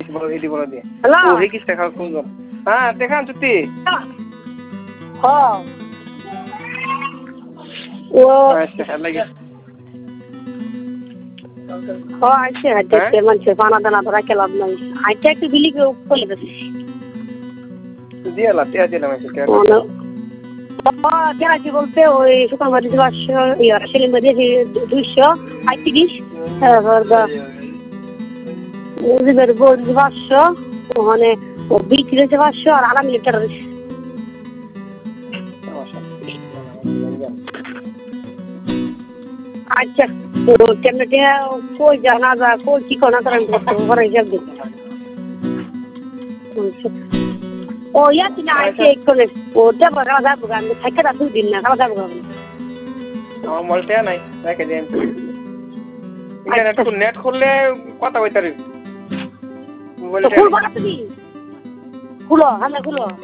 hindi bola dia. Hello? Oh, hikis tekal kunjol. Ah, tekan cuti. Oh. Acha, lagi. Oh, acha, দেখতে মানুষে পানা দানা ধরা খেলাম নাই আইটা একটু বিলি করে দিছি Dia lah, dia lah macam dia. যারা কি বলতে ওই সুকান বাড়ি 500 ইয়া সেলিম বাড়ি 200 35 তারপর ওদের বোন 500 ওখানে ও বিক্রি 500 আর আলাম লিটার আচ্ছা তো কেমনে কই জানা যা কই কি কোনা করেন করে যাব ও ইয়া তিনা আইছে কোনে ওটা বড় যাব গান থাকে না দুই দিন না খাওয়া যাব গান মলতে নাই রেখে দেন নেট খুললে কথা কইতারি খুলবা তুমি খুলো হ্যাঁ খুলো